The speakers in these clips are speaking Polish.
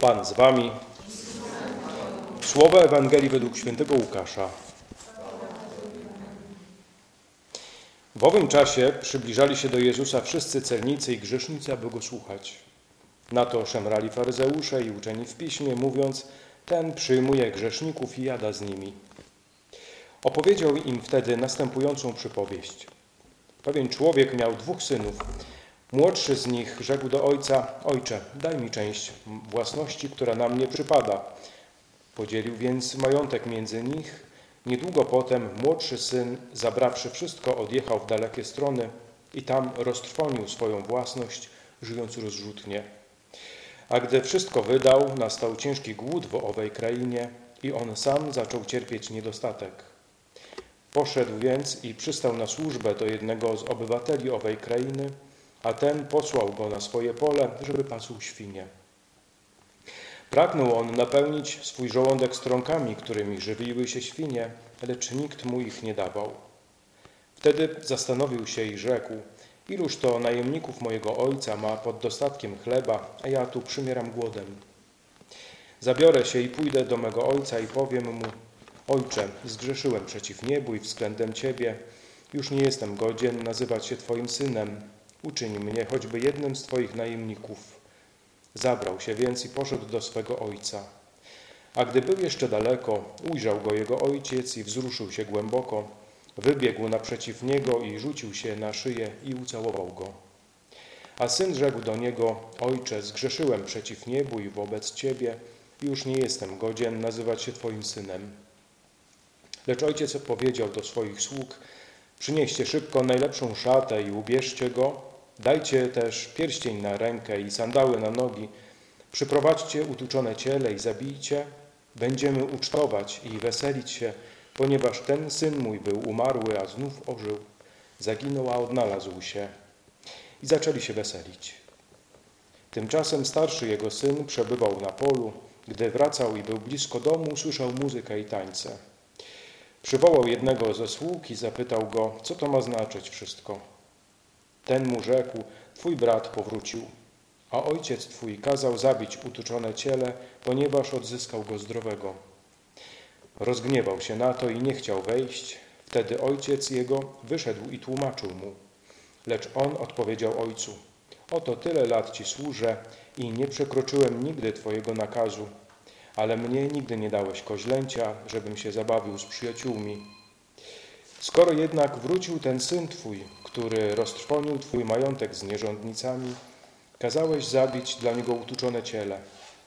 Pan z wami. Słowo Ewangelii według świętego Łukasza. W owym czasie przybliżali się do Jezusa wszyscy celnicy i grzesznicy, aby Go słuchać. Na to szemrali faryzeusze i uczeni w piśmie, mówiąc: ten przyjmuje grzeszników i jada z nimi. Opowiedział im wtedy następującą przypowieść. Pewien człowiek miał 2 synów. Młodszy z nich rzekł do ojca: ojcze, daj mi część własności, która na mnie przypada. Podzielił więc majątek między nich. Niedługo potem młodszy syn, zabrawszy wszystko, odjechał w dalekie strony i tam roztrwonił swoją własność, żyjąc rozrzutnie. A gdy wszystko wydał, nastał ciężki głód w owej krainie i on sam zaczął cierpieć niedostatek. Poszedł więc i przystał na służbę do jednego z obywateli owej krainy, a ten posłał go na swoje pole, żeby pasł świnie. Pragnął on napełnić swój żołądek strąkami, którymi żywiły się świnie, lecz nikt mu ich nie dawał. Wtedy zastanowił się i rzekł: iluż to najemników mojego ojca ma pod dostatkiem chleba, a ja tu przymieram głodem. Zabiorę się i pójdę do mego ojca i powiem mu: ojcze, zgrzeszyłem przeciw niebu i względem Ciebie. Już nie jestem godzien nazywać się Twoim synem. Uczyń mnie choćby jednym z Twoich najemników. Zabrał się więc i poszedł do swego ojca. A gdy był jeszcze daleko, ujrzał go jego ojciec i wzruszył się głęboko. Wybiegł naprzeciw niego i rzucił się na szyję i ucałował go. A syn rzekł do niego: ojcze, zgrzeszyłem przeciw niebu i wobec Ciebie. Już nie jestem godzien nazywać się Twoim synem. Lecz ojciec powiedział do swoich sług: przynieście szybko najlepszą szatę i ubierzcie go. Dajcie też pierścień na rękę i sandały na nogi. Przyprowadźcie utuczone ciele i zabijcie. Będziemy ucztować i weselić się, ponieważ ten syn mój był umarły, a znów ożył. Zaginął, a odnalazł się. I zaczęli się weselić. Tymczasem starszy jego syn przebywał na polu. Gdy wracał i był blisko domu, usłyszał muzykę i tańce. Przywołał jednego ze sług i zapytał go, co to ma znaczyć wszystko. Ten mu rzekł: twój brat powrócił, a ojciec twój kazał zabić utuczone ciele, ponieważ odzyskał go zdrowego. Rozgniewał się na to i nie chciał wejść. Wtedy ojciec jego wyszedł i tłumaczył mu. Lecz on odpowiedział ojcu: oto tyle lat ci służę i nie przekroczyłem nigdy twojego nakazu, ale mnie nigdy nie dałeś koźlęcia, żebym się zabawił z przyjaciółmi. Skoro jednak wrócił ten syn twój, który roztrwonił twój majątek z nierządnicami, kazałeś zabić dla niego utuczone ciele.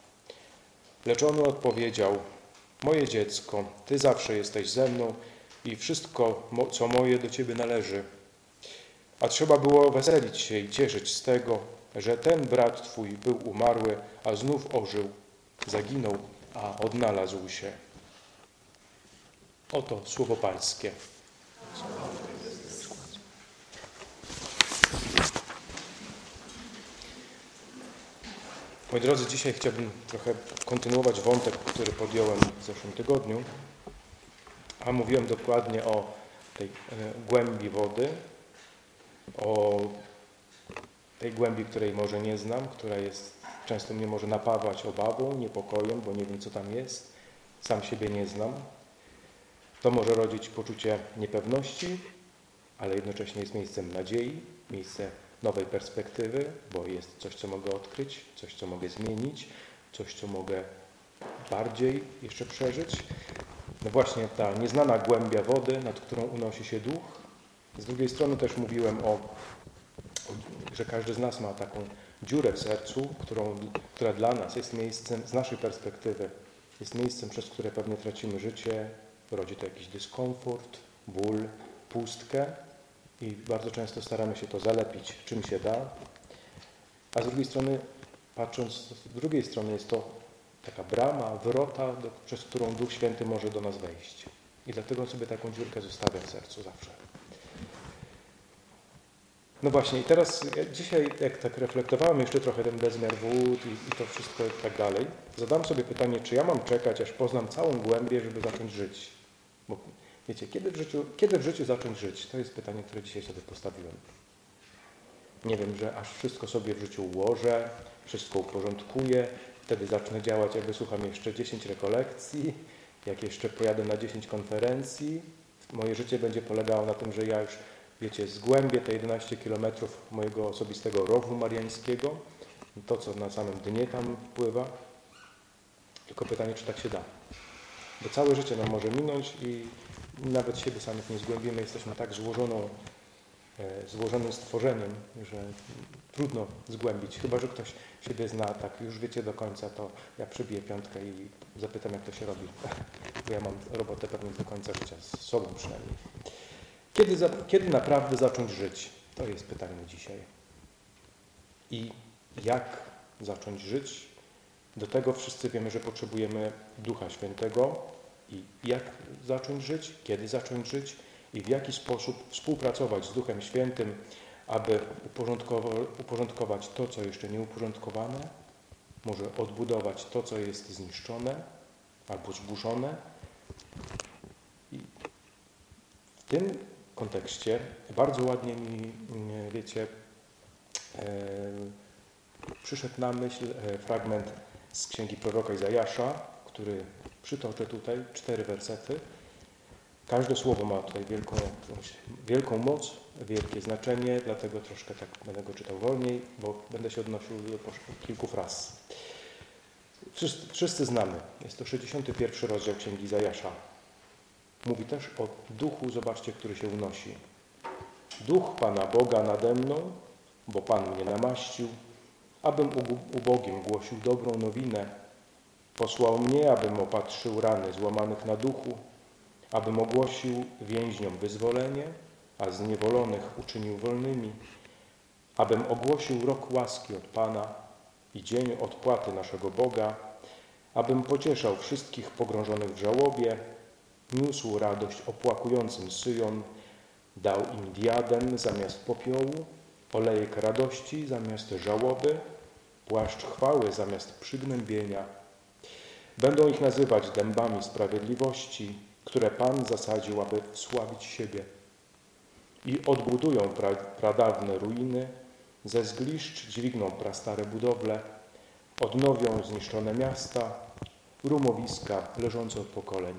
Lecz on odpowiedział: moje dziecko, ty zawsze jesteś ze mną i wszystko, co moje, do ciebie należy. A trzeba było weselić się i cieszyć z tego, że ten brat twój był umarły, a znów ożył, zaginął, a odnalazł się. Oto słowo Pańskie. Moi drodzy, dzisiaj chciałbym trochę kontynuować wątek, który podjąłem w zeszłym tygodniu, a mówiłem dokładnie o tej głębi wody, o tej głębi, której może nie znam, która często mnie może napawać obawą, niepokojem, bo nie wiem, co tam jest, sam siebie nie znam. To może rodzić poczucie niepewności, ale jednocześnie jest miejscem nadziei, miejsce nowej perspektywy, bo jest coś, co mogę odkryć, coś, co mogę zmienić, coś, co mogę bardziej jeszcze przeżyć. No właśnie ta nieznana głębia wody, nad którą unosi się duch. Z drugiej strony też mówiłem że każdy z nas ma taką dziurę w sercu, która dla nas jest miejscem, z naszej perspektywy, jest miejscem, przez które pewnie tracimy życie, rodzi to jakiś dyskomfort, ból, pustkę i bardzo często staramy się to zalepić czym się da, a z drugiej strony, patrząc z drugiej strony, jest to taka brama, wrota, przez którą Duch Święty może do nas wejść. I dlatego on sobie taką dziurkę zostawia w sercu zawsze. No właśnie, i teraz dzisiaj, jak tak reflektowałem jeszcze trochę ten bezmiar wód i to wszystko i tak dalej, zadam sobie pytanie, czy ja mam czekać, aż poznam całą głębię, żeby zacząć żyć? Bo wiecie, kiedy w życiu zacząć żyć? To jest pytanie, które dzisiaj sobie postawiłem. Nie wiem, że aż wszystko sobie w życiu ułożę, wszystko uporządkuję wtedy zacznę działać, jak wysłucham jeszcze 10 rekolekcji, jak jeszcze pojadę na 10 konferencji. Moje życie będzie polegało na tym, że ja już, wiecie, zgłębię te 11 kilometrów mojego osobistego rowu mariańskiego, to, co na samym dnie tam pływa. Tylko pytanie, czy tak się da. Bo całe życie nam może minąć i nawet siebie samych nie zgłębimy. Jesteśmy tak złożonym stworzeniem, że trudno zgłębić. Chyba że ktoś siebie zna, tak już wiecie do końca, to ja przybiję piątkę i zapytam, jak to się robi. Bo ja mam robotę pewnie do końca życia, z sobą przynajmniej. Kiedy naprawdę zacząć żyć? To jest pytanie dzisiaj. I jak zacząć żyć? Do tego wszyscy wiemy, że potrzebujemy Ducha Świętego. I jak zacząć żyć? Kiedy zacząć żyć? I w jaki sposób współpracować z Duchem Świętym, aby uporządkować to, co jeszcze nie uporządkowane, może odbudować to, co jest zniszczone albo zburzone. I w tym kontekście bardzo ładnie mi, wiecie, przyszedł na myśl fragment z księgi proroka Izajasza, który przytoczę tutaj, 4 wersety. Każde słowo ma tutaj wielką moc, wielkie znaczenie, dlatego troszkę tak będę go czytał wolniej, bo będę się odnosił do kilku fraz. Wszyscy znamy, jest to 61 rozdział księgi Izajasza. Mówi też o duchu, zobaczcie, który się unosi. Duch Pana Boga nade mną, bo Pan mnie namaścił, abym ubogim głosił dobrą nowinę. Posłał mnie, abym opatrzył rany złamanych na duchu, abym ogłosił więźniom wyzwolenie, a zniewolonych uczynił wolnymi, abym ogłosił rok łaski od Pana i dzień odpłaty naszego Boga, abym pocieszał wszystkich pogrążonych w żałobie, niósł radość opłakującym Syjon, dał im diadem zamiast popiołu, olejek radości zamiast żałoby, płaszcz chwały zamiast przygnębienia. Będą ich nazywać dębami sprawiedliwości, które Pan zasadził, aby wsławić siebie. I odbudują pradawne ruiny, ze zgliszcz dźwigną prastare budowle, odnowią zniszczone miasta, rumowiska leżące od pokoleń.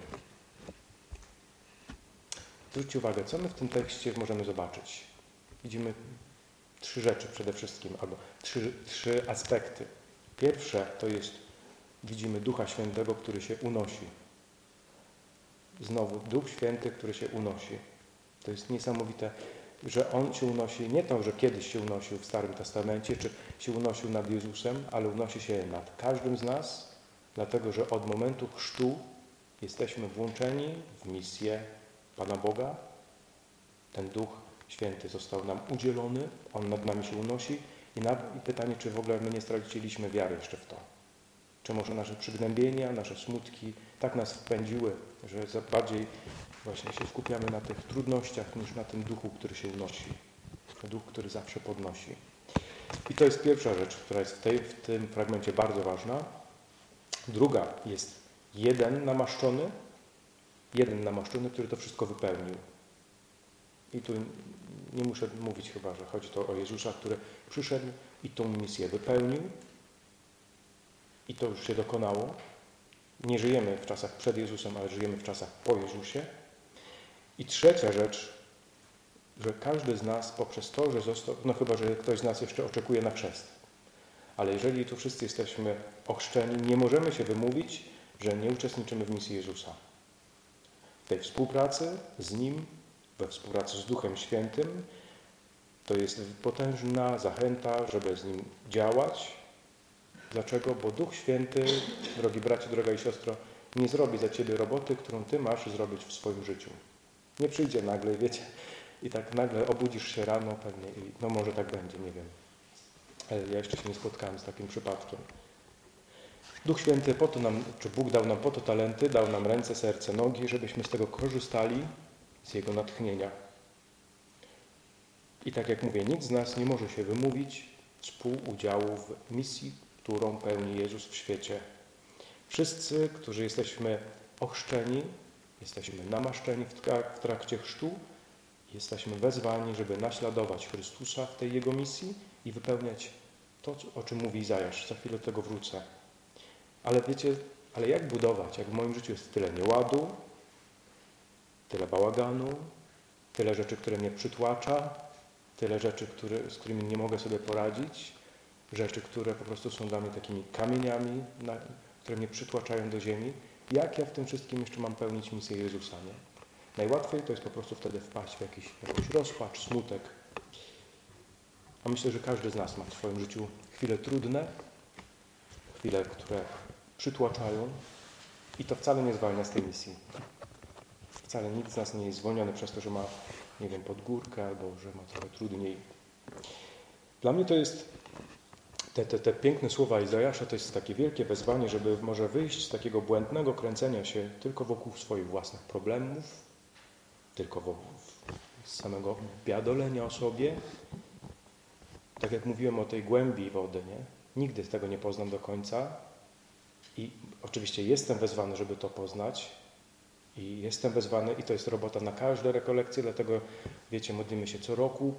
Zwróćcie uwagę, co my w tym tekście możemy zobaczyć. Widzimy 3 rzeczy przede wszystkim, albo trzy aspekty. Pierwsze to jest, widzimy Ducha Świętego, który się unosi. Znowu, Duch Święty, który się unosi. To jest niesamowite, że On się unosi, nie to, że kiedyś się unosił w Starym Testamencie, czy się unosił nad Jezusem, ale unosi się nad każdym z nas, dlatego, że od momentu chrztu jesteśmy włączeni w misję Pana Boga. Ten Duch Święty został nam udzielony, On nad nami się unosi i pytanie, czy w ogóle my nie straciliśmy wiary jeszcze w to. Czy może nasze przygnębienia, nasze smutki tak nas wpędziły, że bardziej właśnie się skupiamy na tych trudnościach niż na tym duchu, który się unosi. Duch, który zawsze podnosi. I to jest pierwsza rzecz, która jest w tym fragmencie bardzo ważna. Druga jest jeden namaszczony, który to wszystko wypełnił. I tu nie muszę mówić chyba, że chodzi to o Jezusa, który przyszedł i tą misję wypełnił. I to już się dokonało. Nie żyjemy w czasach przed Jezusem, ale żyjemy w czasach po Jezusie. I trzecia rzecz, że każdy z nas poprzez to, że został, no chyba, że ktoś z nas jeszcze oczekuje na chrzest. Ale jeżeli tu wszyscy jesteśmy ochrzczeni, nie możemy się wymówić, że nie uczestniczymy w misji Jezusa. W tej współpracy z Nim, we współpracy z Duchem Świętym, to jest potężna zachęta, żeby z Nim działać. Dlaczego? Bo Duch Święty, drogi bracie, droga i siostro, nie zrobi za ciebie roboty, którą ty masz zrobić w swoim życiu. Nie przyjdzie nagle, wiecie, i tak nagle obudzisz się rano pewnie i no może tak będzie, nie wiem. Ale ja jeszcze się nie spotkałem z takim przypadkiem. Duch Święty po to nam, czy Bóg dał nam po to talenty, dał nam ręce, serce, nogi, żebyśmy z tego korzystali, z Jego natchnienia. I tak jak mówię, nikt z nas nie może się wymówić współudziału w misji, którą pełni Jezus w świecie. Wszyscy, którzy jesteśmy ochrzczeni, jesteśmy namaszczeni w trakcie chrztu, jesteśmy wezwani, żeby naśladować Chrystusa w tej Jego misji i wypełniać to, o czym mówi Izajasz. Za chwilę do tego wrócę. Ale wiecie, ale jak budować, jak w moim życiu jest tyle nieładu, tyle bałaganu, tyle rzeczy, które mnie przytłacza, tyle rzeczy, z którymi nie mogę sobie poradzić, rzeczy, które po prostu są dla mnie takimi kamieniami, które mnie przytłaczają do ziemi. Jak ja w tym wszystkim jeszcze mam pełnić misję Jezusa, nie? Najłatwiej to jest po prostu wtedy wpaść w jakiś rozpacz, smutek. A myślę, że każdy z nas ma w swoim życiu chwile trudne, chwile, które przytłaczają i to wcale nie zwalnia z tej misji. Wcale nikt z nas nie jest zwolniony przez to, że ma, nie wiem, pod górkę albo że ma trochę trudniej. Dla mnie to jest te piękne słowa Izajasza, to jest takie wielkie wezwanie, żeby może wyjść z takiego błędnego kręcenia się tylko wokół swoich własnych problemów, tylko z samego biadolenia o sobie. Tak jak mówiłem o tej głębi wody, nie? Nigdy tego nie poznam do końca i oczywiście jestem wezwany, żeby to poznać i jestem wezwany i to jest robota na każde rekolekcje, dlatego wiecie, modlimy się co roku,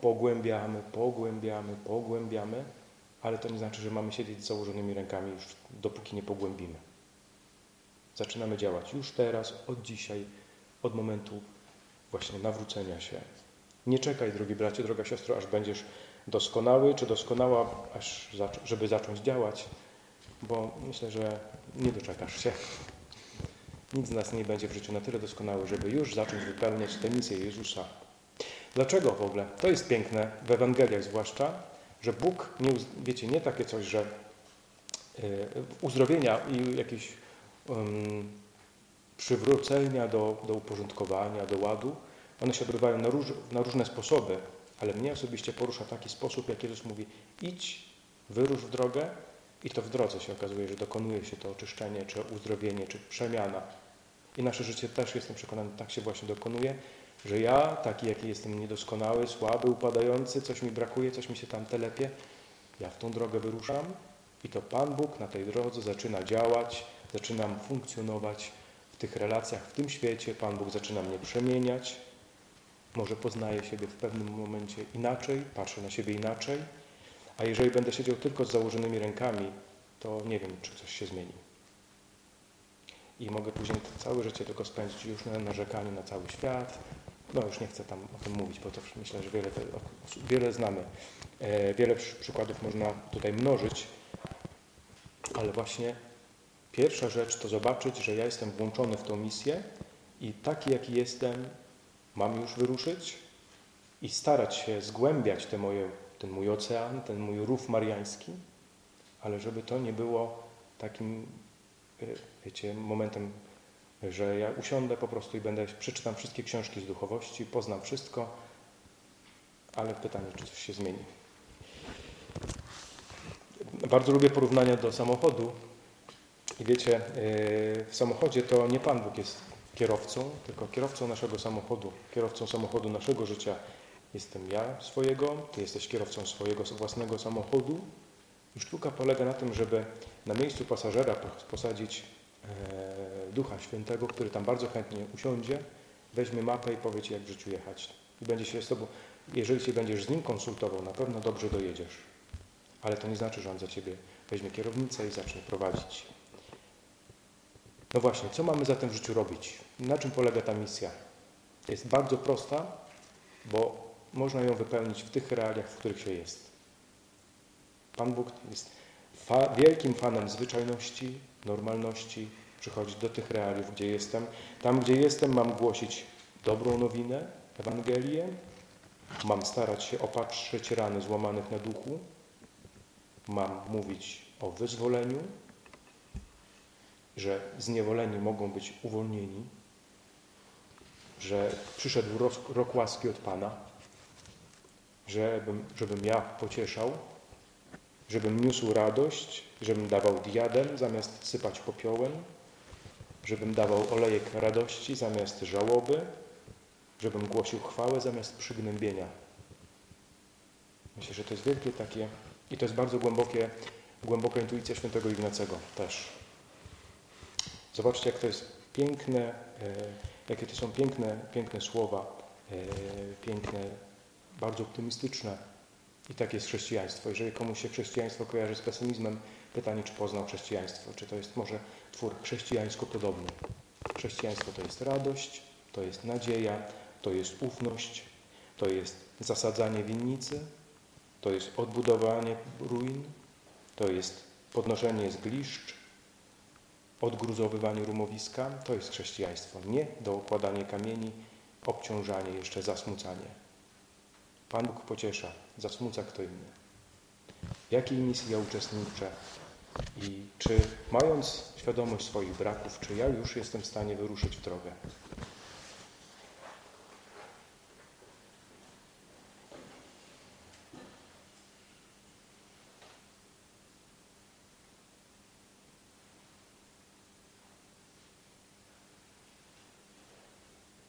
pogłębiamy, ale to nie znaczy, że mamy siedzieć z założonymi rękami już dopóki nie pogłębimy. Zaczynamy działać już teraz, od dzisiaj, od momentu właśnie nawrócenia się. Nie czekaj, drogi bracie, droga siostro, aż będziesz doskonały czy doskonała, żeby zacząć działać, bo myślę, że nie doczekasz się. Nikt z nas nie będzie w życiu na tyle doskonały, żeby już zacząć wypełniać tę misję Jezusa. Dlaczego w ogóle? To jest piękne, w Ewangeliach zwłaszcza, że Bóg, nie takie coś, że uzdrowienia i jakieś przywrócenia do uporządkowania, do ładu, one się odbywają na różne sposoby, ale mnie osobiście porusza taki sposób, jak Jezus mówi: idź, wyrusz w drogę i to w drodze się okazuje, że dokonuje się to oczyszczenie, czy uzdrowienie, czy przemiana. I nasze życie też, jestem przekonany, tak się właśnie dokonuje, że ja, taki jaki jestem niedoskonały, słaby, upadający, coś mi brakuje, coś mi się tam telepie, ja w tą drogę wyruszam i to Pan Bóg na tej drodze zaczyna działać, zaczynam funkcjonować w tych relacjach, w tym świecie. Pan Bóg zaczyna mnie przemieniać. Może poznaję siebie w pewnym momencie inaczej, patrzę na siebie inaczej, a jeżeli będę siedział tylko z założonymi rękami, to nie wiem, czy coś się zmieni. I mogę później całe życie tylko spędzić już na narzekaniu na cały świat. No już nie chcę tam o tym mówić, bo to myślę, że wiele znamy. Wiele przykładów można tutaj mnożyć, ale właśnie pierwsza rzecz to zobaczyć, że ja jestem włączony w tą misję i taki jaki jestem, mam już wyruszyć i starać się zgłębiać ten mój ocean, ten mój rów mariański, ale żeby to nie było takim, wiecie, momentem, że ja usiądę po prostu i przeczytam wszystkie książki z duchowości, poznam wszystko, ale pytanie, czy coś się zmieni. Bardzo lubię porównania do samochodu i wiecie, w samochodzie to nie Pan Bóg jest kierowcą, tylko kierowcą naszego samochodu, kierowcą samochodu naszego życia jestem ja swojego, ty jesteś kierowcą swojego własnego samochodu. I sztuka polega na tym, żeby na miejscu pasażera posadzić Ducha Świętego, który tam bardzo chętnie usiądzie, weźmie mapę i powie ci, jak w życiu jechać. I będzie się z tobą, jeżeli się będziesz z nim konsultował, na pewno dobrze dojedziesz. Ale to nie znaczy, że on za ciebie weźmie kierownicę i zacznie prowadzić. No właśnie, co mamy zatem w życiu robić? Na czym polega ta misja? Jest bardzo prosta, bo można ją wypełnić w tych realiach, w których się jest. Pan Bóg jest wielkim fanem zwyczajności, normalności, przychodzić do tych realiów, gdzie jestem. Tam, gdzie jestem, mam głosić dobrą nowinę, Ewangelię, mam starać się opatrzyć rany złamanych na duchu, mam mówić o wyzwoleniu, że zniewoleni mogą być uwolnieni, że przyszedł rok łaski od Pana, żebym ja pocieszał, żebym niósł radość, żebym dawał diadem zamiast sypać popiołem, żebym dawał olejek radości zamiast żałoby, żebym głosił chwałę zamiast przygnębienia. Myślę, że to jest wielkie takie i to jest bardzo głęboka intuicja świętego Ignacego też. Zobaczcie, jak to jest piękne, jakie to są piękne słowa, piękne, bardzo optymistyczne. I tak jest chrześcijaństwo. Jeżeli komuś się chrześcijaństwo kojarzy z pesymizmem, Pytanie, czy poznał chrześcijaństwo, czy to jest może twór chrześcijańsko podobny. Chrześcijaństwo to jest radość, to jest nadzieja, to jest ufność, to jest zasadzanie winnicy, to jest odbudowanie ruin, to jest podnoszenie zgliszcz, odgruzowywanie rumowiska. To jest chrześcijaństwo. Nie dookładanie kamieni, obciążanie, jeszcze zasmucanie. Pan Bóg pociesza, zasmuca kto inny. W jakiej misji ja uczestniczę i czy mając świadomość swoich braków, czy ja już jestem w stanie wyruszyć w drogę?